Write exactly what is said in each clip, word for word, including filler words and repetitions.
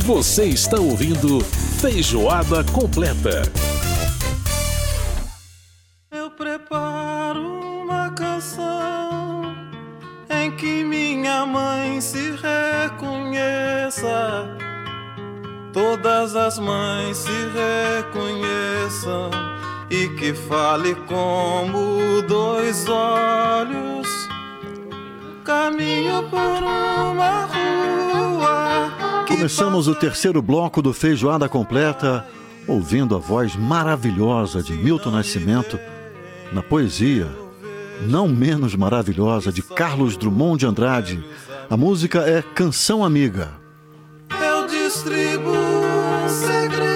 Você está ouvindo Feijoada Completa. Eu preparo uma canção em que minha mãe se reconheça, todas as mães se reconheçam, e que fale como dois olhos. Caminho por uma rua. Começamos o terceiro bloco do Feijoada Completa, ouvindo a voz maravilhosa de Milton Nascimento na poesia, não menos maravilhosa, de Carlos Drummond de Andrade. A música é Canção Amiga. Eu distribuo um segredo,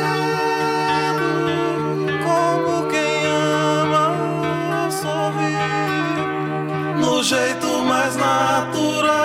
como quem ama sorrir, no jeito mais natural.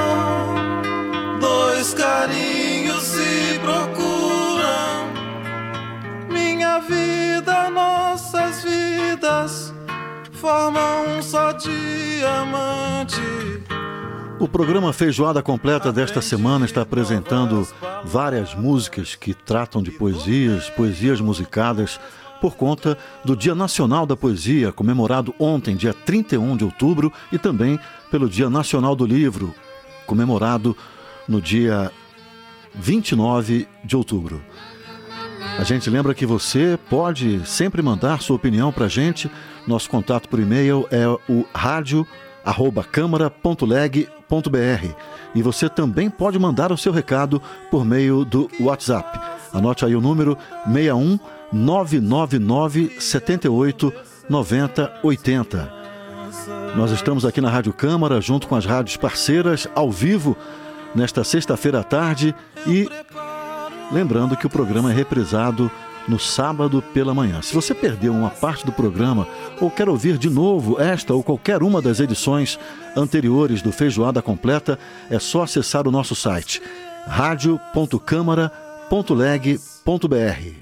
Dois carinhos se procuram, minha vida, nossas vidas formam um só diamante. O programa Feijoada Completa desta semana está apresentando várias músicas que tratam de poesias, poesias musicadas, por conta do Dia Nacional da Poesia, comemorado ontem, dia trinta e um de outubro, e também pelo Dia Nacional do Livro, comemorado no dia vinte e nove de outubro. A gente lembra que você pode sempre mandar sua opinião para a gente. Nosso contato por e-mail é o rádio arroba câmara ponto leg ponto br, e você também pode mandar o seu recado por meio do WhatsApp. Anote aí o número seis um nove nove nove sete oito nove zero oito zero. Nós estamos aqui na Rádio Câmara, junto com as rádios parceiras, ao vivo, nesta sexta-feira à tarde, e lembrando que o programa é reprisado no sábado pela manhã. Se você perdeu uma parte do programa ou quer ouvir de novo esta ou qualquer uma das edições anteriores do Feijoada Completa, é só acessar o nosso site rádio ponto câmara ponto leg ponto br.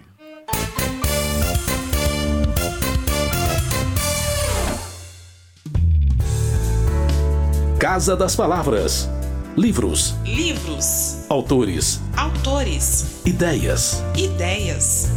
Casa das Palavras. Livros. Livros. Autores. Autores. Ideias. Ideias.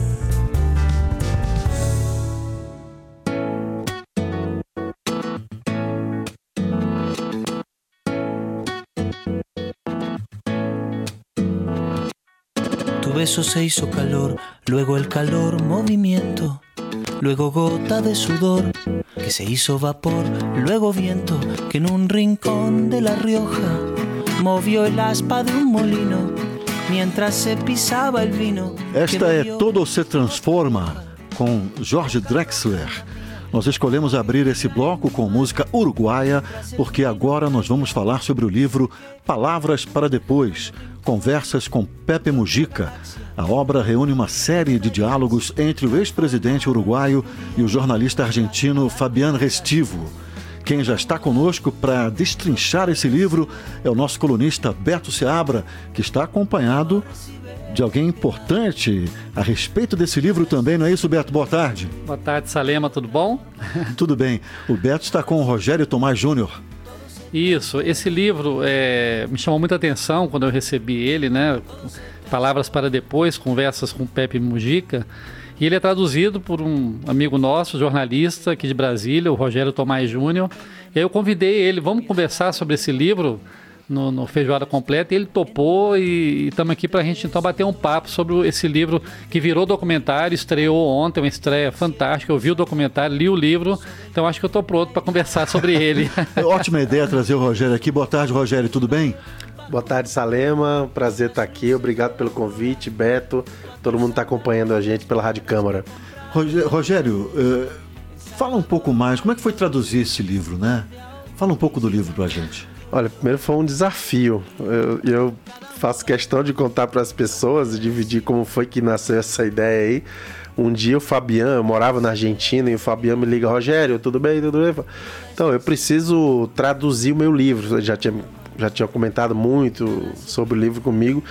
Tu beso se hizo calor, luego el calor movimiento, luego gota de sudor que se hizo vapor, luego viento que en un rincón de La Rioja movió el aspa de un molino mientras se pisaba el vino. Esta é Todo se Transforma, com Jorge Drexler. Nós escolhemos abrir esse bloco com música uruguaia, porque agora nós vamos falar sobre o livro Palavras para Depois, Conversas com Pepe Mujica. A obra reúne uma série de diálogos entre o ex-presidente uruguaio e o jornalista argentino Fabián Restivo. Quem já está conosco para destrinchar esse livro é o nosso colunista Beto Seabra, que está acompanhado de alguém importante a respeito desse livro também, não é isso, Beto? Boa tarde. Boa tarde, Salema, tudo bom? Tudo bem. O Beto está com o Rogério Tomás Júnior. Isso, esse livro é, me chamou muita atenção quando eu recebi ele, né? Palavras para Depois, Conversas com Pepe Mujica. E ele é traduzido por um amigo nosso, jornalista aqui de Brasília, o Rogério Tomás Júnior. E aí eu convidei ele, vamos conversar sobre esse livro no, no Feijoada Completa, e ele topou, e estamos aqui para a gente então bater um papo sobre esse livro que virou documentário, estreou ontem, uma estreia fantástica. Eu vi o documentário, li o livro, então acho que eu estou pronto para conversar sobre ele. Ótima ideia trazer o Rogério aqui. Boa tarde, Rogério, tudo bem? Boa tarde, Salema, prazer estar aqui, obrigado pelo convite, Beto, todo mundo está acompanhando a gente pela Rádio Câmara. Rogério, uh, fala um pouco mais, como é que foi traduzir esse livro, né? Fala um pouco do livro pra gente. Olha, primeiro foi um desafio, eu, eu faço questão de contar para as pessoas e dividir como foi que nasceu essa ideia aí. Um dia o Fabián, eu morava na Argentina, e o Fabián me liga: Rogério, tudo bem, tudo bem? Então, eu preciso traduzir o meu livro, eu já tinha... já tinha comentado muito sobre o livro comigo,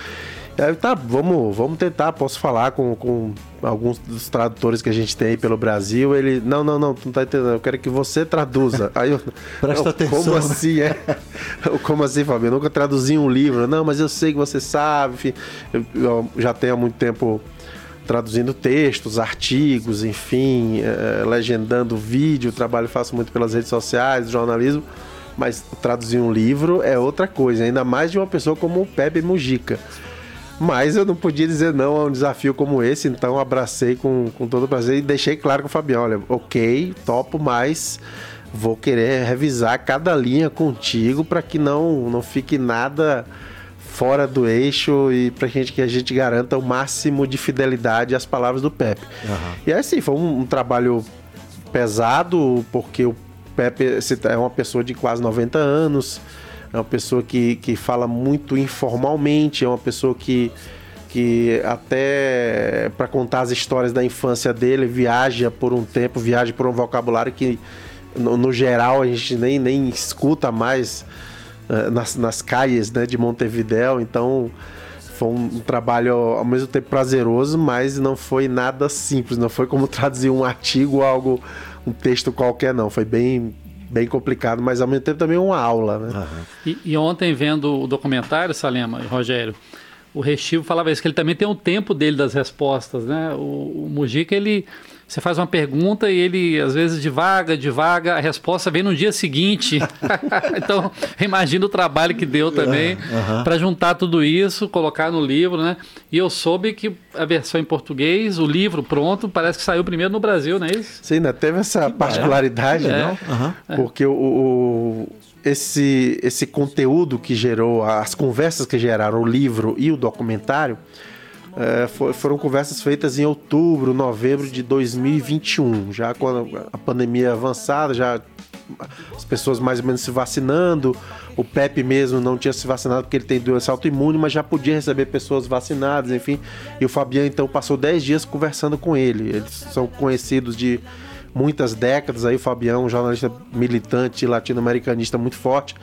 Aí, tá, vamos, vamos tentar, posso falar com, com alguns dos tradutores que a gente tem aí pelo Brasil. Ele, não, não, não, tu não tá entendendo, eu quero que você traduza. Aí eu, Presta não, atenção. Como assim, é? Como assim, Fabio? Eu nunca traduzi um livro. Não, mas eu sei que você sabe, enfim. Eu, eu já tenho há muito tempo traduzindo textos, artigos, enfim, é, legendando vídeo, trabalho faço muito pelas redes sociais, jornalismo, mas traduzir um livro é outra coisa, ainda mais de uma pessoa como o Pepe Mujica. Mas eu não podia dizer não a um desafio como esse, então abracei com, com todo o prazer e deixei claro com o Fabião, olha, ok, topo, mas vou querer revisar cada linha contigo para que não, não fique nada fora do eixo e para que, que a gente garanta o máximo de fidelidade às palavras do Pepe. Uhum. E assim, foi um, um trabalho pesado, porque o Pepe é uma pessoa de quase noventa anos, é uma pessoa que, que fala muito informalmente, é uma pessoa que, que até para contar as histórias da infância dele, viaja por um tempo, viaja por um vocabulário que no, no geral a gente nem, nem escuta mais uh, nas, nas caias, né, de Montevidéu. Então foi um, um trabalho ao mesmo tempo prazeroso, mas não foi nada simples, não foi como traduzir um artigo ou algo, um texto qualquer, não, foi bem bem complicado, mas ao mesmo tempo também uma aula, né? Uhum. E, e ontem, vendo o documentário, Salema e Rogério, o Restivo falava isso, que ele também tem um tempo dele das respostas, né? O, o Mujica, ele... Você faz uma pergunta e ele, às vezes, devaga, devaga, a resposta vem no dia seguinte. Então, imagina o trabalho que deu também uhum. para juntar tudo isso, colocar no livro, né? E eu soube que a versão em português, o livro pronto, parece que saiu primeiro no Brasil, não é isso? Sim, né? Teve essa que particularidade, é. né? Uhum. Porque o, o, esse, esse conteúdo que gerou, as conversas que geraram o livro e o documentário, É, for, foram conversas feitas em outubro, novembro de dois mil e vinte e um, já com a, a pandemia avançada, já as pessoas mais ou menos se vacinando. O Pepe mesmo não tinha se vacinado porque ele tem doença autoimune, mas já podia receber pessoas vacinadas, enfim. E o Fabião então passou dez dias conversando com ele. Eles são conhecidos de muitas décadas. Aí o Fabião, um jornalista militante latino-americanista muito forte.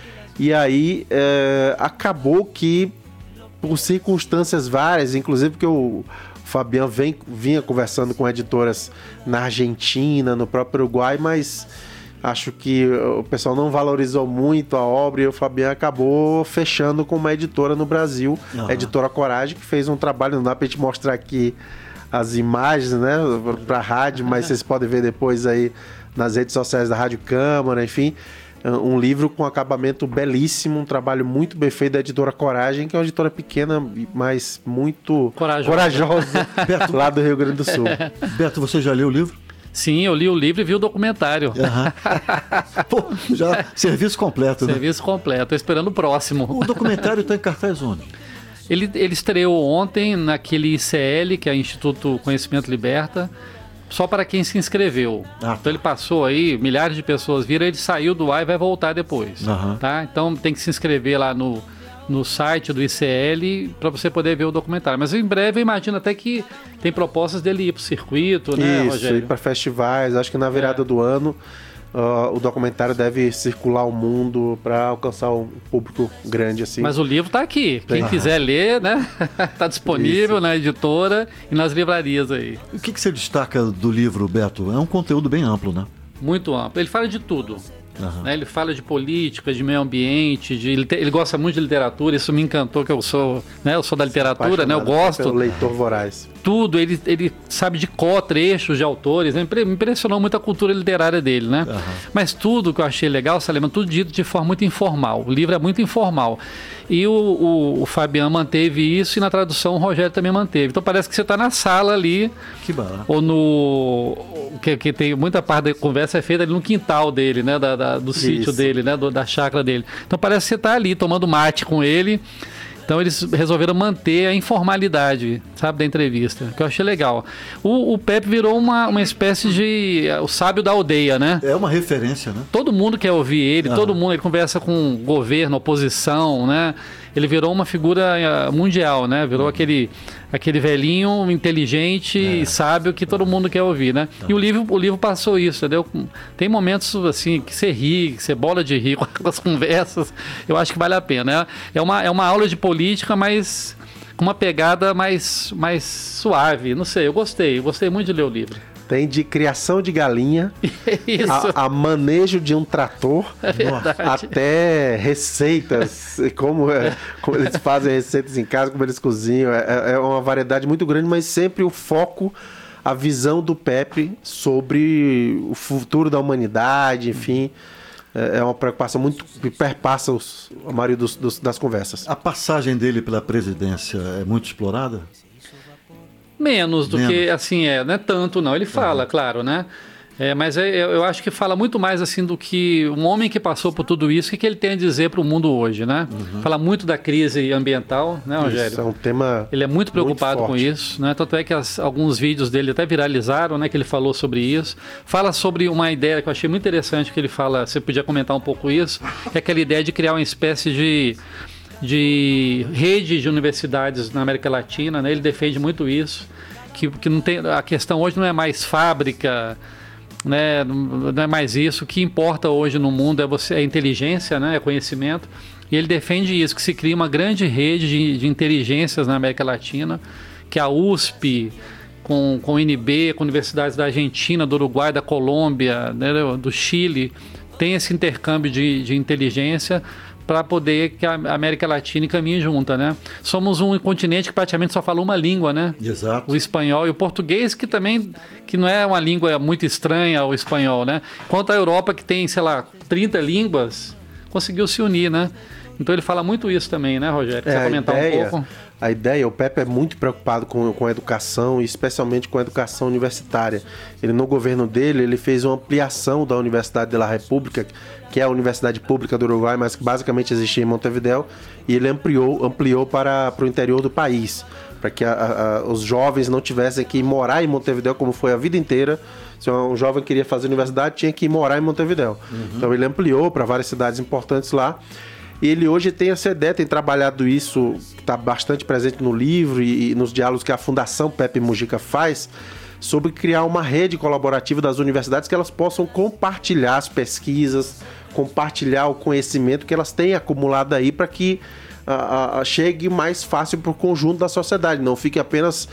E aí é, acabou que, por circunstâncias várias, inclusive porque o Fabião vem, vinha conversando com editoras na Argentina, no próprio Uruguai, mas acho que o pessoal não valorizou muito a obra e o Fabião acabou fechando com uma editora no Brasil, uhum. a Editora Coragem, que fez um trabalho, não dá pra gente mostrar aqui as imagens, né, pra rádio, mas vocês podem ver depois aí nas redes sociais da Rádio Câmara, enfim. Um livro com acabamento belíssimo, um trabalho muito bem feito da Editora Coragem, que é uma editora pequena, mas muito corajosa, corajosa Beto, lá do Rio Grande do Sul. Beto, você já leu o livro? Sim, eu li o livro e vi o documentário. Uhum. Pô, já serviço completo, né? Serviço completo, estou esperando o próximo. O documentário está em cartaz onde? Ele, ele estreou ontem naquele I C L, que é o Instituto Conhecimento Liberta, só para quem se inscreveu. Ah. Então ele passou aí, milhares de pessoas viram, ele saiu do ar e vai voltar depois. Uhum. Tá? Então tem que se inscrever lá no, no site do I C L para você poder ver o documentário. Mas em breve eu imagino até que tem propostas dele ir para o circuito, né, Isso, Rogério? ir para festivais. Acho que na virada é. do ano uh, o documentário deve circular o mundo para alcançar um público grande assim. Mas o livro está aqui. Quem uhum. quiser ler, né? Está disponível Isso. na editora e nas livrarias aí. O que, que você destaca do livro, Beto? É um conteúdo bem amplo, né? Muito amplo. Ele fala de tudo. Uhum. Né? Ele fala de política, de meio ambiente, de, ele, te, ele gosta muito de literatura, isso me encantou, que eu sou, né, eu sou da literatura, né, eu gosto. Pelo leitor voraz. Tudo, ele, ele sabe de có, trechos de autores, né? Me impressionou muito a cultura literária dele, né? Uhum. Mas tudo que eu achei legal, Salema, tudo dito de forma muito informal, o livro é muito informal. E o, o, o Fabião manteve isso e na tradução o Rogério também manteve. Então parece que você está na sala ali, que barato. Ou no... Que, que tem muita parte da conversa é feita ali no quintal dele, né? Da, da, do Isso. sítio dele, né? Do, da chácara dele. Então parece que você está ali tomando mate com ele. Então eles resolveram manter a informalidade, sabe, da entrevista, que eu achei legal. O, o Pepe virou uma, uma espécie de... o sábio da aldeia, né? É uma referência, né? Todo mundo quer ouvir ele, ah. todo mundo, ele conversa com governo, oposição, né? Ele virou uma figura mundial, né? Virou aquele, aquele velhinho inteligente é. e sábio que todo mundo quer ouvir, né? Então. E o livro, o livro passou isso, entendeu? Tem momentos assim que você ri, que você bola de rir com as conversas. Eu acho que vale a pena. É uma, é uma aula de política, mas com uma pegada mais, mais suave. Não sei, eu gostei, eu gostei muito de ler o livro. Tem de criação de galinha, Isso. a, a manejo de um trator, É verdade. até receitas, como, é, como eles fazem receitas em casa, como eles cozinham. É, é uma variedade muito grande, mas sempre o foco, a visão do Pepe sobre o futuro da humanidade, enfim. É uma preocupação muito que perpassa os, a maioria dos, dos, das conversas. A passagem dele pela presidência é muito explorada? Menos do Menos. que, assim, é, não é tanto não, ele fala, claro, né? É, mas é, eu acho que fala muito mais, assim, do que um homem que passou por tudo isso, o que, que ele tem a dizer para o mundo hoje, né? Uhum. Fala muito da crise ambiental, né, Rogério? Isso é um tema Ele é muito preocupado muito com isso, né? Tanto é que as, alguns vídeos dele até viralizaram, né? Que ele falou sobre isso. Fala sobre uma ideia que eu achei muito interessante, que ele fala, você podia comentar um pouco isso, que é aquela ideia de criar uma espécie de... de rede de universidades na América Latina, né? Ele defende muito isso, que, que não tem, a questão hoje não é mais fábrica, né? Não é mais isso, o que importa hoje no mundo é você, a inteligência, né? É conhecimento, e ele defende isso, que se cria uma grande rede de, de inteligências na América Latina, que a U S P, com, com o I N B, com universidades da Argentina, do Uruguai, da Colômbia, né? Do Chile, tem esse intercâmbio de, de inteligência para poder que a América Latina caminhe junta, né? Somos um continente que praticamente só fala uma língua, né? Exato. O espanhol e o português, que também que não é uma língua muito estranha ao espanhol, né? Enquanto a Europa, que tem, sei lá, trinta línguas, conseguiu se unir, né? Então ele fala muito isso também, né, Rogério? Quer É, comentar ideia, um pouco? A ideia, o Pepe é muito preocupado com, com a educação, e especialmente com a educação universitária. Ele, no governo dele, ele fez uma ampliação da Universidade de la República, que é a universidade pública do Uruguai, mas que basicamente existia em Montevideo, e ele ampliou, ampliou para, para o interior do país, para que a, a, os jovens não tivessem que ir morar em Montevideo, como foi a vida inteira. Se um jovem queria fazer universidade, tinha que ir morar em Montevideo. Uhum. Então ele ampliou para várias cidades importantes lá. E ele hoje tem essa ideia, tem trabalhado isso, está bastante presente no livro e, e nos diálogos que a Fundação Pepe Mujica faz, sobre criar uma rede colaborativa das universidades, que elas possam compartilhar as pesquisas, compartilhar o conhecimento que elas têm acumulado aí, para que uh, uh, chegue mais fácil para o conjunto da sociedade, não fique apenas,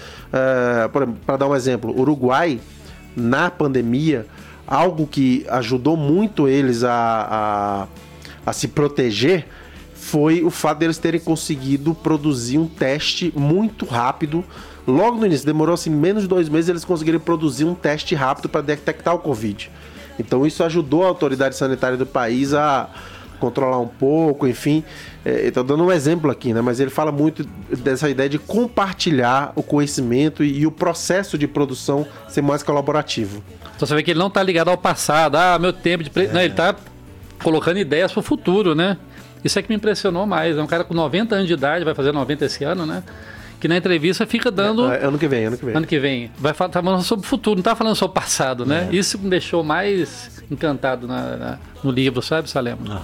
uh, para dar um exemplo, o Uruguai, na pandemia, algo que ajudou muito eles a... a a se proteger, foi o fato deles terem conseguido produzir um teste muito rápido. Logo no início, demorou assim menos de dois meses, eles conseguiram produzir um teste rápido para detectar o Covid. Então isso ajudou a autoridade sanitária do país a controlar um pouco, enfim. Estou dando um exemplo aqui, né? Mas ele fala muito dessa ideia de compartilhar o conhecimento e, e o processo de produção ser mais colaborativo. Então você vê que ele não está ligado ao passado, ah, meu tempo de... Pre... É. Não, ele está colocando ideias para o futuro, né? Isso é que me impressionou mais. É um cara com noventa anos de idade, vai fazer noventa esse ano, né? Que na entrevista fica dando... É, ano que vem, ano que vem. Ano que vem. Vai falar, tá falando sobre o futuro, não tá falando sobre o passado, né? É. Isso me deixou mais encantado na, na, no livro, sabe, Salemo? Aham.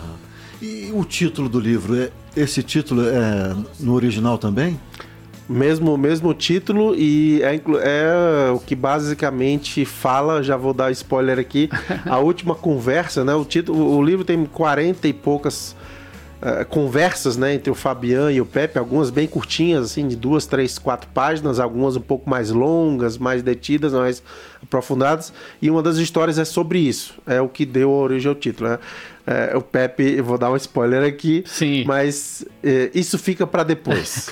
E o título do livro, é, esse título é no original também? Mesmo, mesmo título, e é, é o que basicamente fala, já vou dar spoiler aqui, a última conversa, né? O, título, o livro tem quarenta e poucas uh, conversas, né, entre o Fabian e o Pepe, algumas bem curtinhas, assim, de duas, três, quatro páginas, algumas um pouco mais longas, mais detidas, mais aprofundadas, e uma das histórias é sobre isso, é o que deu origem ao título, né? É, o Pepe, eu vou dar um spoiler aqui, Sim. mas é, isso fica para depois.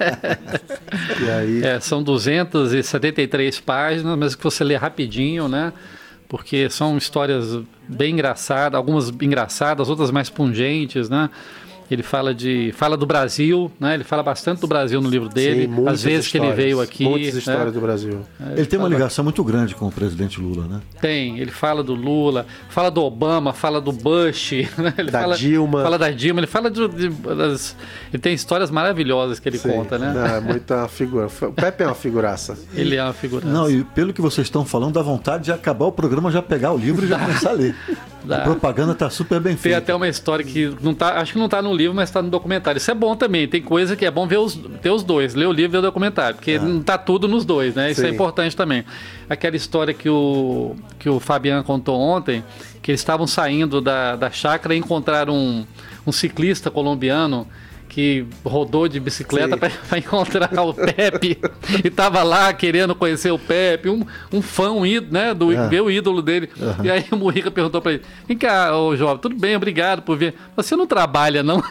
E aí... é, são duzentas e setenta e três páginas, mas que você lê rapidinho, né? Porque são histórias bem engraçadas, algumas engraçadas, outras mais pungentes, né? Ele fala de fala do Brasil, né? Ele fala bastante do Brasil no livro dele. Sim, às vezes que ele veio aqui. Muitas histórias, né, do Brasil. É, ele tem uma fala... ligação muito grande com o presidente Lula, né? Tem, ele fala do Lula, fala do Obama, fala do Bush, né? Ele da fala, Dilma. Fala da Dilma, ele fala de, de, das, ele tem histórias maravilhosas que ele Sim, conta, né? Não, é muita figura. O Pepe é uma figuraça. Ele é uma figuraça. Não, e pelo que vocês estão falando, dá vontade de acabar o programa, já pegar o livro e já começar a ler. Dá. A propaganda tá super bem Tem feita. até uma história que não tá, acho que não tá no livro, mas tá no documentário. Isso é bom também, tem coisa que é bom ver os, ter os dois, ler o livro e ver o documentário, porque ah. não tá tudo nos dois, né? Isso Sim. é importante também. Aquela história que o, que o Fabian contou ontem, que eles estavam saindo da, da chácara e encontraram um, um ciclista colombiano que rodou de bicicleta para encontrar o Pepe e tava lá querendo conhecer o Pepe, um, um fã, um ídolo, né, do, É. ver o ídolo dele. Uhum. E aí o Mujica perguntou para ele: vem cá, ô jovem, tudo bem, obrigado por vir. Você não trabalha, não?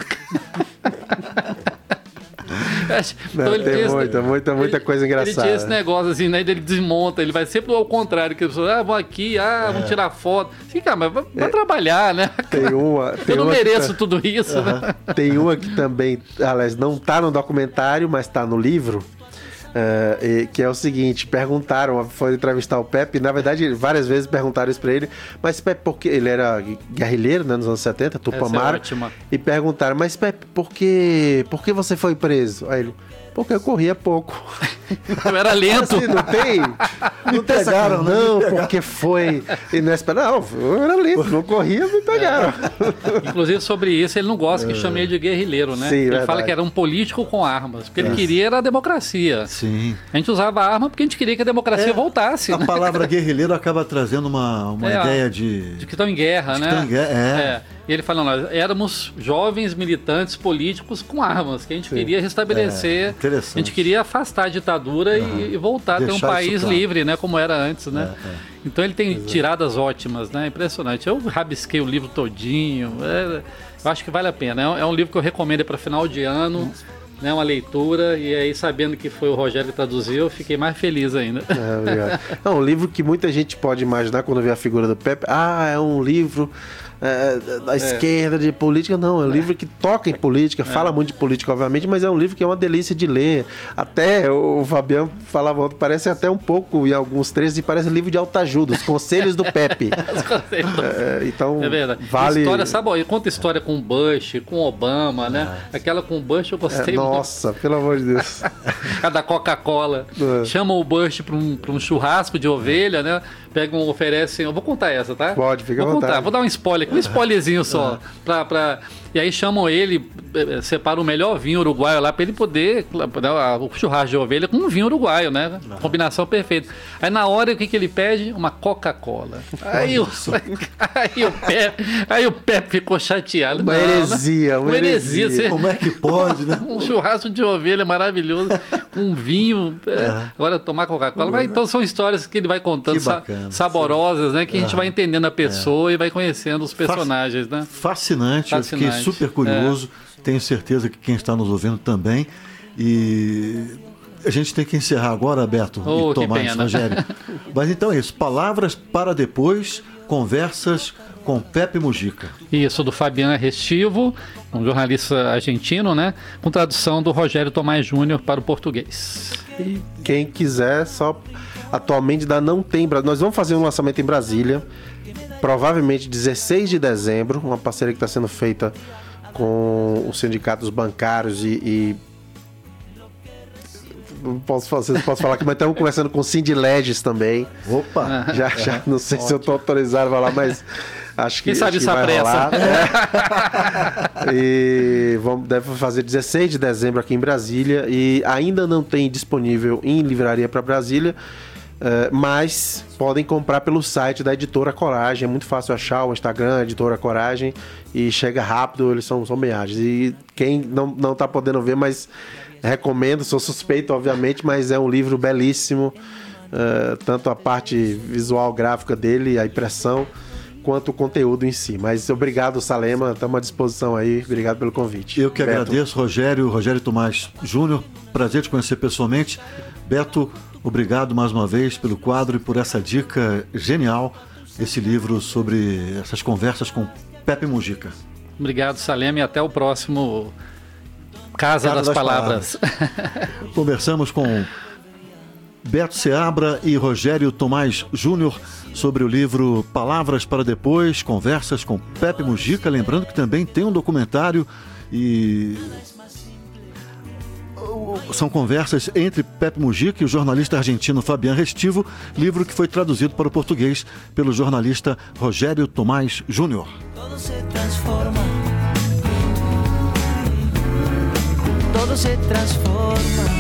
Não, tem tinha esse- muita, muita, muita ele- coisa engraçada. Ele tinha esse negócio assim, né? Ele desmonta, ele vai sempre ao contrário, que as pessoas, ah, vão aqui, ah, vão tirar foto. Assim, cara, mas vai, vai trabalhar, né? Tem uma. Tem Eu não uma que mereço tá- tudo isso, né? Tem uma que também, aliás, não tá no documentário, mas tá no livro. eh, e- que é o seguinte, perguntaram, foi entrevistar o Pepe, na verdade várias vezes perguntaram isso pra ele, mas Pepe, por que ele era guerrilheiro, né, nos anos setenta, Essa é Tupamara, ótima. e perguntaram, mas Pepe, por que, por que você foi preso? Aí ele, porque eu corria pouco. Eu era lento. Assim, não tem, não tem essa pegaram, coisa, né? não, porque foi inesperado. Não, eu era lento, não corria, me pegaram. Inclusive, sobre isso, ele não gosta que chame ele de guerrilheiro, né? Sim, ele verdade. fala que era um político com armas. O que ele queria era a democracia. Sim. A gente usava arma porque a gente queria que a democracia É, voltasse, A né? palavra guerrilheiro acaba trazendo uma, uma É, ideia de... De que estão em guerra, De que né? estão em guerra, é. E ele fala, nós éramos jovens militantes políticos com armas, que a gente queria restabelecer, É, interessante. a gente queria afastar a ditadura e, e voltar a ter um Deixar isso país claro. livre, né? Como era antes, né? É, é. Então ele tem tiradas ótimas, né? Impressionante. Eu rabisquei o livro todinho. é, eu acho que vale a pena. É um, é um livro que eu recomendo para final de ano, né? Uma leitura. E aí, sabendo que foi o Rogério que traduziu, eu fiquei mais feliz ainda. É, obrigado. Não, um livro que muita gente pode imaginar quando vê a figura do Pepe. Ah, é um livro é, da esquerda, de política. Não, é um livro que toca em política, fala muito de política, obviamente, mas é um livro que é uma delícia de ler. Até o Fabiano falava ontem, parece até um pouco, em alguns trechos, e parece livro de autoajuda, os conselhos do Pepe. É, então, É verdade. vale... História, sabe, ele conta história com o Bush, com o Obama, né? Aquela com o Bush eu É, gostei muito. nossa, pelo amor de Deus. A da Coca-Cola. É. Chama o Bush para um, pra um churrasco de ovelha, né? Pegam, oferecem. Eu vou contar essa, tá? Pode, fica à vou contar. vontade. Vou dar um spoiler aqui, um spoilerzinho só. Pra, pra... E aí chamam ele, eh, separam o melhor vinho uruguaio lá para ele poder. Né, o churrasco de ovelha com um vinho uruguaio, né? Combinação perfeita. Aí na hora o que, que ele pede? Uma Coca-Cola. Aí, o... aí, o Pepe, aí o Pepe ficou chateado. Uma Não, heresia, uma heresia. Você- Como é que pode, né? um churrasco de ovelha maravilhoso, com um vinho. é, Agora tomar Coca-Cola. Mas, então são histórias que ele vai contando, Que sa- bacana, saborosas, né? Que a gente vai entendendo a pessoa e vai conhecendo os personagens, né? Fascinante, eu fiquei Fascinante. super curioso. Tenho certeza que quem está nos ouvindo também. E a gente tem que encerrar agora, Beto Oh, e que Tomás, pena. Rogério. Mas então é isso. Palavras para depois, conversas com Pepe Mujica. Isso, do Fabiano Restivo, um jornalista argentino, né? Com tradução do Rogério Tomás Júnior para o português. E quem quiser, só atualmente ainda não tem. Bra- Nós vamos fazer um lançamento em Brasília, provavelmente dezesseis de dezembro, uma parceria que está sendo feita com os sindicatos bancários e. e... Não posso, vocês posso falar aqui, mas estamos conversando com o Sindileges também. Opa! Já, já, não sei se eu estou autorizado a falar, mas acho que, Quem sabe acho que essa vai pressa? rolar. É. E vamos, deve fazer dezesseis de dezembro aqui em Brasília e ainda não tem disponível em livraria para Brasília, eh, mas podem comprar pelo site da Editora Coragem. É muito fácil achar o Instagram, Editora Coragem, e chega rápido, eles são, são meagens. E quem não, não tá podendo ver, mas recomendo, sou suspeito, obviamente, mas é um livro belíssimo, eh, tanto a parte visual, gráfica dele, a impressão, quanto o conteúdo em si. Mas obrigado, Salema, estamos à disposição aí, obrigado pelo convite. Eu que Beto. agradeço, Rogério, Rogério Tomás Júnior. Prazer te conhecer pessoalmente. Beto, obrigado mais uma vez pelo quadro e por essa dica genial, esse livro sobre essas conversas com Pepe Mujica. Obrigado, Salema, e até o próximo Casa, Casa das, das Palavras. Conversamos com Beto Seabra e Rogério Tomás Júnior sobre o livro Palavras para Depois, conversas com Pepe Mujica. Lembrando que também tem um documentário e são conversas entre Pepe Mujica e o jornalista argentino Fabiano Restivo, livro que foi traduzido para o português pelo jornalista Rogério Tomás Júnior. Todo se transforma. Todo se transforma.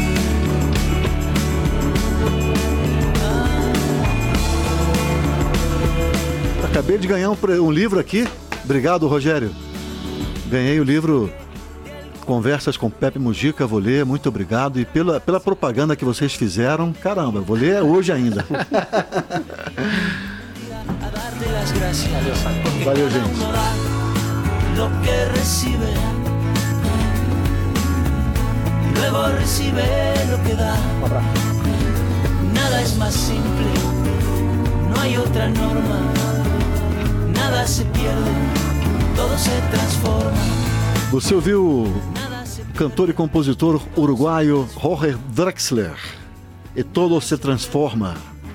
Acabei de ganhar um, pre- um livro aqui. Obrigado, Rogério. Ganhei o livro Conversas com Pepe Mujica, vou ler, muito obrigado. E pela, pela propaganda que vocês fizeram, caramba, vou ler hoje ainda. Valeu, gente. Um abraço. Nada es más simple, no hay otra norma, nada se pierde, todo se transforma. Você ouviu o cantor e compositor uruguaio Jorge Drexler, E Todo Se Transforma.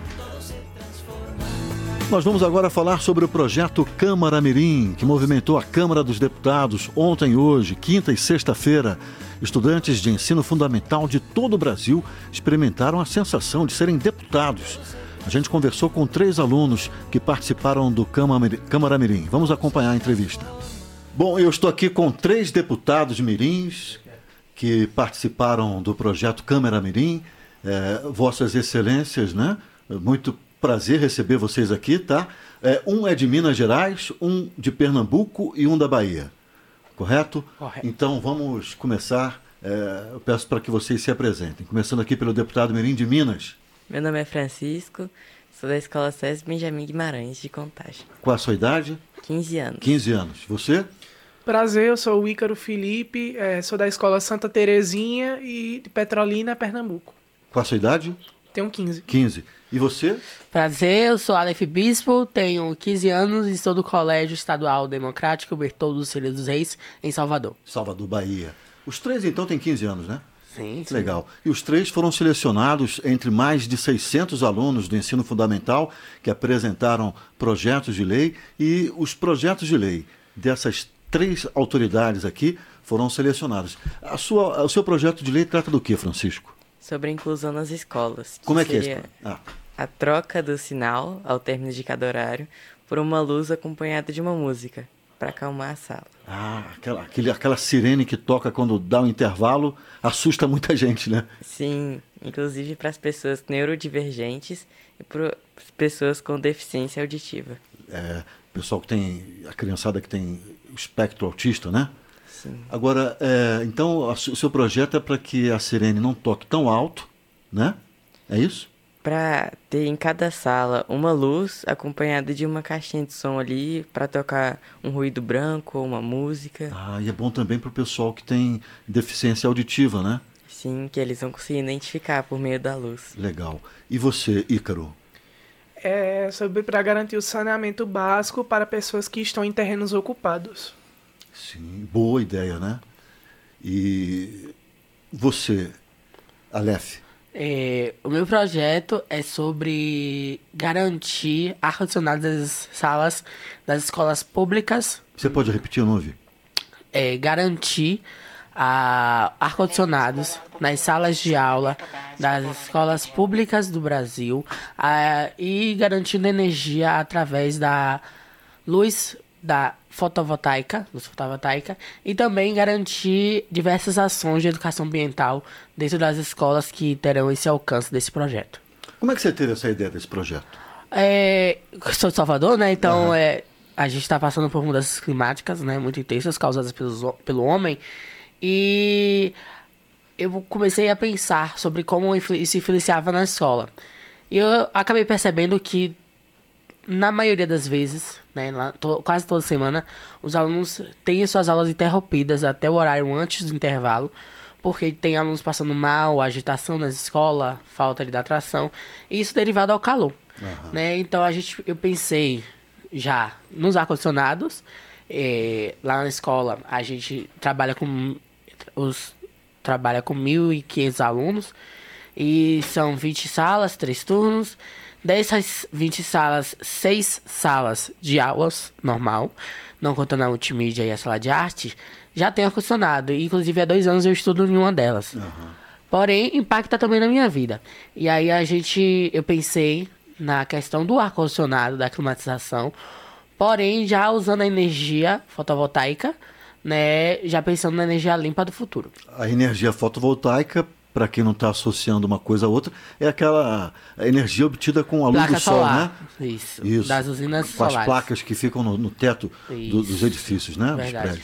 Nós vamos agora falar sobre o projeto Câmara Mirim, que movimentou a Câmara dos Deputados ontem e hoje, quinta e sexta-feira. Estudantes de ensino fundamental de todo o Brasil experimentaram a sensação de serem deputados. A gente conversou com três alunos que participaram do Câmara Mirim. Vamos acompanhar a entrevista. Bom, eu estou aqui com três deputados mirins que participaram do projeto Câmara Mirim. É, Vossas Excelências, né? Muito prazer receber vocês aqui, tá? É, um é de Minas Gerais, um de Pernambuco e um da Bahia. Correto? Correto. Então vamos começar. É, eu peço para que vocês se apresentem. Começando aqui pelo deputado mirim de Minas. Meu nome é Francisco, sou da Escola César Benjamin Guimarães, de Contagem. Qual a sua idade? quinze anos. quinze anos. Você? Prazer, eu sou o Ícaro Felipe, é, sou da Escola Santa Terezinha e de Petrolina, Pernambuco. Qual a sua idade? Tenho quinze. quinze. E você? Prazer, eu sou Aleph Bispo, tenho quinze anos e sou do Colégio Estadual Democrático Bertoldo dos Filhos dos Reis, em Salvador. Salvador, Bahia. Os três, então, têm quinze anos, né? Sim, sim. Legal. E os três foram selecionados entre mais de seiscentos alunos do ensino fundamental que apresentaram projetos de lei, e os projetos de lei dessas três autoridades aqui foram selecionados. A sua, o seu projeto de lei trata do que, Francisco? Sobre a inclusão nas escolas. Como é que seria é isso? Ah. A troca do sinal, ao término de cada horário, por uma luz acompanhada de uma música, para acalmar a sala. Ah, aquela, aquele, aquela sirene que toca quando dá um intervalo assusta muita gente, né? Sim, inclusive para as pessoas neurodivergentes e para as pessoas com deficiência auditiva. É, pessoal que tem, a criançada que tem o espectro autista, né? Sim. Agora, é, então, o seu projeto é para que a sirene não toque tão alto, né? É isso? Para ter em cada sala uma luz acompanhada de uma caixinha de som ali para tocar um ruído branco ou uma música. Ah, e é bom também para o pessoal que tem deficiência auditiva, né? Sim, que eles vão conseguir identificar por meio da luz. Legal. E você, Ícaro? É sobre para garantir o saneamento básico para pessoas que estão em terrenos ocupados. Sim, boa ideia, né? E você, Aleph? É, o meu projeto é sobre garantir ar-condicionado das salas das escolas públicas. Você pode repetir, eu não ouvi? É, garantir a, ar-condicionados nas salas de aula das escolas públicas do Brasil, a, e garantindo energia através da luz da fotovoltaica, luz fotovoltaica, e também garantir diversas ações de educação ambiental dentro das escolas que terão esse alcance desse projeto. Como é que você teve essa ideia desse projeto? É, sou de Salvador, né? Então, uhum. é, a gente está passando por mudanças climáticas, né? Muito intensas, causadas pelos, pelo homem. E eu comecei a pensar sobre como isso influenciava na escola. E eu acabei percebendo que, na maioria das vezes, né, lá, to, quase toda semana, os alunos têm suas aulas interrompidas até o horário antes do intervalo, porque tem alunos passando mal, agitação na escola, falta de atração, e isso derivado ao calor. Uhum. Né? Então a gente, eu pensei já nos ar-condicionados. É, lá na escola a gente trabalha com, os, trabalha com mil e quinhentos alunos, e são vinte salas, três turnos. Dessas vinte salas, seis salas de aulas normal, não contando a multimídia e a sala de arte, já tem ar-condicionado. Inclusive, há dois anos eu estudo em uma delas. Uhum. Porém, impacta também na minha vida. E aí a gente, eu pensei na questão do ar-condicionado, da climatização, porém já usando a energia fotovoltaica, né, já pensando na energia limpa do futuro. A energia fotovoltaica, para quem não está associando uma coisa a outra, é aquela energia obtida com a luz Placa do sol, solar. né? Isso, Isso. das usinas com solares. as placas que ficam no, no teto do, dos edifícios, né? Verdade. Dos prédios.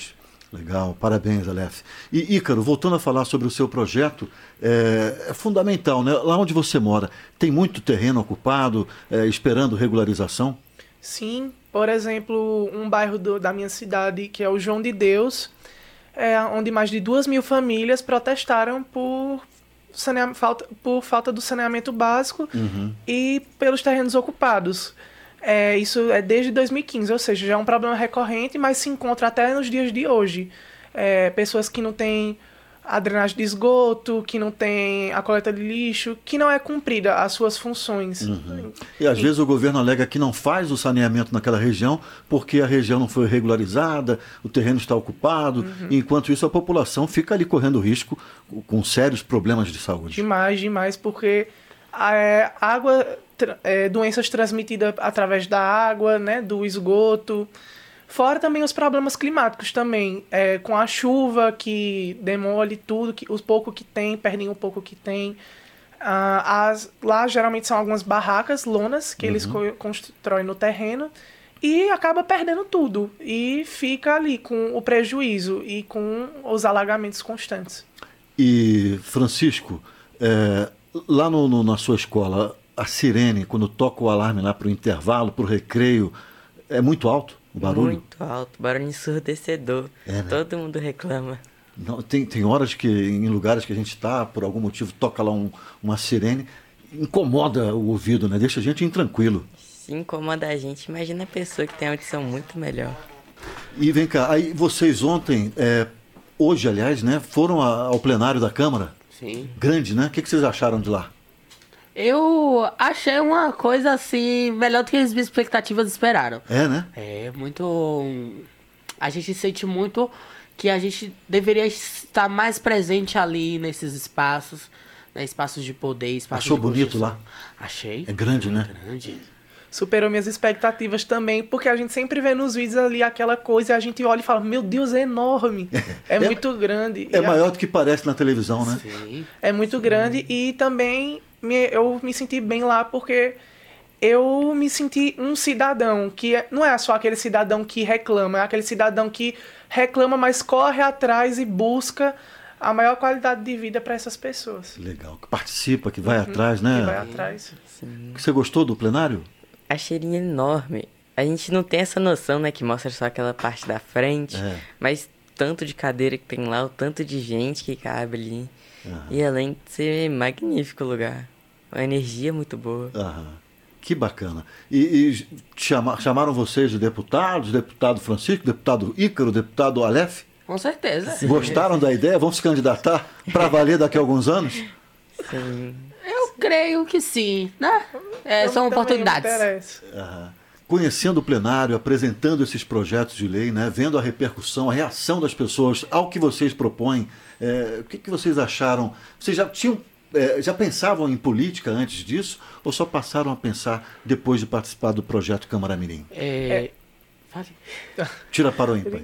Legal, parabéns, Aleph. E Ícaro, voltando a falar sobre o seu projeto, é, é fundamental, né? Lá onde você mora, tem muito terreno ocupado, é, esperando regularização? Sim, por exemplo, um bairro do, da minha cidade, que é o João de Deus, é, onde mais de duas mil famílias protestaram por, saneam, falta, por falta do saneamento básico uhum. e pelos terrenos ocupados. É, isso é desde dois mil e quinze, ou seja, já é um problema recorrente, mas se encontra até nos dias de hoje. É, pessoas que não têm a drenagem de esgoto, que não têm a coleta de lixo, que não é cumprida as suas funções. Uhum. E às e... vezes o governo alega que não faz o saneamento naquela região porque a região não foi regularizada, o terreno está ocupado, uhum. e enquanto isso a população fica ali correndo risco com sérios problemas de saúde. Demais, demais, porque a água... É, doenças transmitidas através da água, né, do esgoto. Fora também os problemas climáticos também, é, com a chuva que demole tudo, que, o pouco que tem, perdem o pouco que tem. Ah, as, lá geralmente são algumas barracas, lonas, que uhum. eles co- constroem no terreno e acaba perdendo tudo. E fica ali com o prejuízo e com os alagamentos constantes. E, Francisco, é, lá no, no, na sua escola... A sirene, quando toca o alarme lá para o intervalo, para o recreio, é muito alto o barulho? Muito alto, barulho ensurdecedor. É, né? Todo mundo reclama. Não, tem, tem horas que, em lugares que a gente está, por algum motivo, toca lá um, uma sirene, incomoda o ouvido, né? Deixa a gente intranquilo. Se incomoda a gente, imagina a pessoa que tem audição muito melhor. E vem cá, aí vocês ontem, é, hoje aliás, né, foram a, ao plenário da Câmara? Sim. Grande, né? O que, que vocês acharam de lá? Eu achei uma coisa assim, melhor do que as minhas expectativas esperaram. É, né? É, muito... A gente sente muito que a gente deveria estar mais presente ali nesses espaços, né? Espaços de poder, espaços Achou de bonito lá? Achei. É grande, né? Grande. Superou minhas expectativas também, porque a gente sempre vê nos vídeos ali aquela coisa e a gente olha e fala, meu Deus, é enorme, é, é muito grande. É e maior a... do que parece na televisão, né? Sim. É muito Sim. grande e também me, eu me senti bem lá porque eu me senti um cidadão, que é, não é só aquele cidadão que reclama, é aquele cidadão que reclama, mas corre atrás e busca a maior qualidade de vida para essas pessoas. Legal, que participa, que vai uhum, atrás, né? Que vai atrás. Sim. Você gostou do plenário? Achei ele enorme. A gente não tem essa noção, né, que mostra só aquela parte da frente, é. mas tanto de cadeira que tem lá, o tanto de gente que cabe ali. Aham. E além de ser magnífico o lugar, uma energia muito boa. Aham. Que bacana. E, e chama, chamaram vocês de deputados, deputado Francisco, deputado Ícaro, deputado Aleph? Com certeza. Sim. Gostaram da ideia? Vão se candidatar para valer daqui a alguns anos? Sim. Eu creio que sim, né? É, são oportunidades. Aham. Conhecendo o plenário, apresentando esses projetos de lei, né? Vendo a repercussão, a reação das pessoas ao que vocês propõem, é, o que, que vocês acharam? Vocês já tinham, é, já pensavam em política antes disso ou só passaram a pensar depois de participar do projeto Câmara Mirim? É... é... Tira para o ímpar.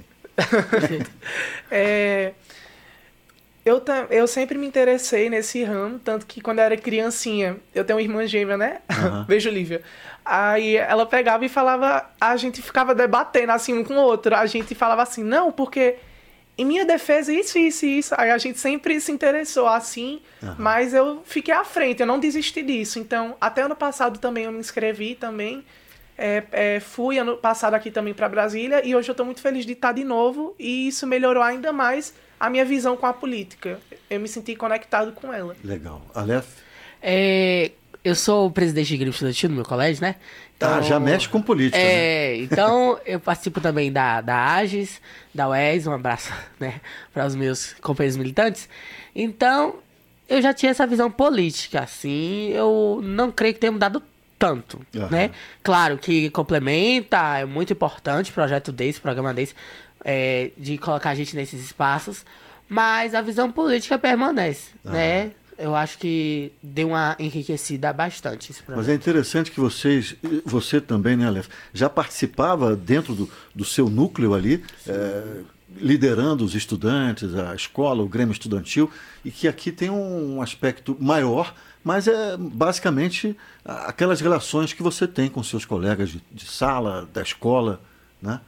é... Eu, eu sempre me interessei nesse ramo, tanto que quando eu era criancinha, eu tenho uma irmã gêmea, né? Uhum. Beijo, Lívia. Aí ela pegava e falava, a gente ficava debatendo assim um com o outro. A gente falava assim, não, porque em minha defesa isso, isso e isso. Aí a gente sempre se interessou assim, uhum. mas eu fiquei à frente, eu não desisti disso. Então, até ano passado também eu me inscrevi também. É, é, fui ano passado aqui também para Brasília e hoje eu estou muito feliz de estar de novo e isso melhorou ainda mais a minha visão com a política. Eu me senti conectado com ela. Legal. Aleph? É, eu sou o presidente de grêmio estudantil no meu colégio, né? Então, ah, já mexe com política, é, né? Então, eu participo também da, da AGES, da U E S, um abraço, né, para os meus companheiros militantes. Então, eu já tinha essa visão política, assim, eu não creio que tenha mudado tanto, uhum. né? Claro que complementa, é muito importante projeto desse, programa desse, é, de colocar a gente nesses espaços, mas a visão política permanece, uhum. né? Eu acho que deu uma enriquecida bastante esse projeto. Mas é interessante que vocês, você também, né, Aleph, já participava dentro do, do seu núcleo ali, é, liderando os estudantes, a escola, o Grêmio Estudantil, e que aqui tem um aspecto maior, mas é basicamente aquelas relações que você tem com seus colegas de, de sala, da escola, né?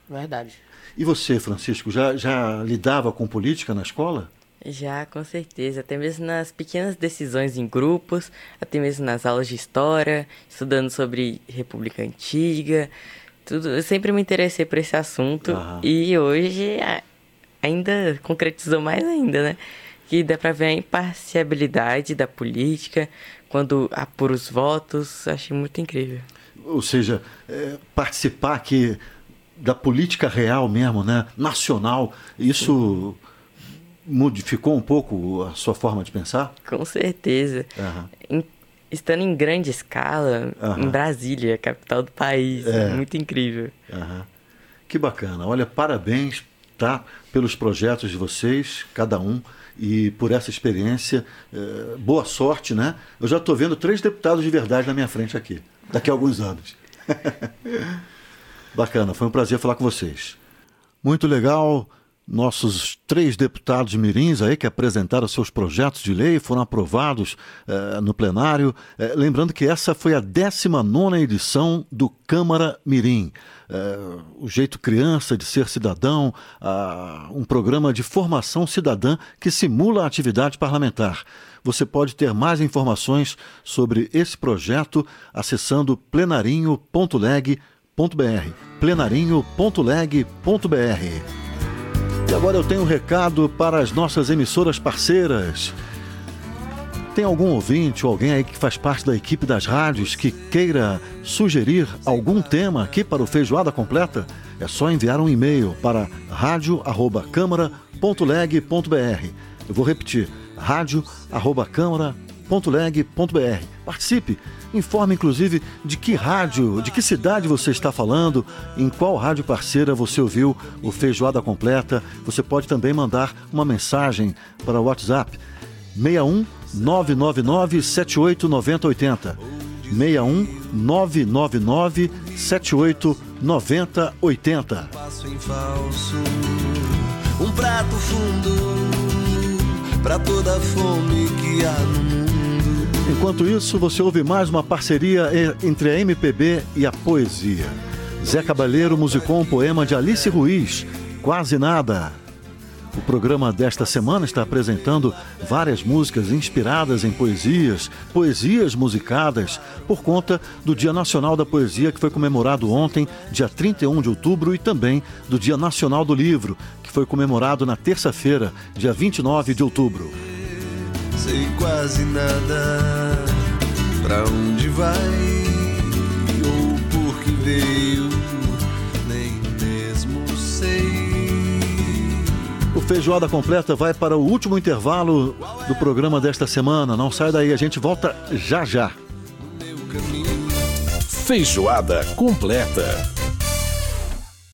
Verdade. E você, Francisco, já, já lidava com política na escola? Já, com certeza. Até mesmo nas pequenas decisões em grupos, até mesmo nas aulas de história, estudando sobre República Antiga, tudo. Eu sempre me interessei por esse assunto. Aham. E hoje a, ainda concretizou mais ainda, né? Que dá pra ver a imparcialidade da política, quando apura os votos. Achei muito incrível. Ou seja, é, participar aqui da política real mesmo, né? Nacional, isso... Uhum. Modificou um pouco a sua forma de pensar? Com certeza. Uhum. Em, estando em grande escala, uhum. em Brasília, capital do país. É. Muito incrível. Uhum. Que bacana. Olha, parabéns, tá? Pelos projetos de vocês, cada um, e por essa experiência. É, boa sorte, né? Eu já estou vendo três deputados de verdade na minha frente aqui, daqui a alguns anos. Bacana, foi um prazer falar com vocês. Muito legal. Nossos três deputados mirins aí que apresentaram seus projetos de lei foram aprovados eh, no plenário. Eh, lembrando que essa foi a décima nona edição do Câmara Mirim. Eh, o Jeito Criança de Ser Cidadão, ah, um programa de formação cidadã que simula a atividade parlamentar. Você pode ter mais informações sobre esse projeto acessando plenarinho ponto leg ponto br. plenarinho ponto leg ponto br. E agora eu tenho um recado para as nossas emissoras parceiras. Tem algum ouvinte ou alguém aí que faz parte da equipe das rádios que queira sugerir algum tema aqui para o Feijoada Completa? É só enviar um e-mail para rádio arroba câmara ponto leg ponto br. Eu vou repetir, rádio arroba câmara ponto leg ponto br. Participe, informe inclusive de que rádio, de que cidade você está falando, em qual rádio parceira você ouviu o Feijoada Completa. Você pode também mandar uma mensagem para o WhatsApp seis um nove nove nove sete oito nove zero oito zero. seis um nove nove nove sete oito nove zero oito zero. Passo em falso, um prato fundo para toda a fome que há no mundo. Enquanto isso, você ouve mais uma parceria entre a M P B e a poesia. Zé Cabaleiro musicou um poema de Alice Ruiz, Quase Nada. O programa desta semana está apresentando várias músicas inspiradas em poesias, poesias musicadas, por conta do Dia Nacional da Poesia, que foi comemorado ontem, dia trinta e um de outubro, e também do Dia Nacional do Livro, que foi comemorado na terça-feira, dia vinte e nove de outubro. Sei quase nada, pra onde vai ou por que veio, nem mesmo sei. O Feijoada Completa vai para o último intervalo do programa desta semana. Não sai daí, a gente volta já já. Feijoada Completa.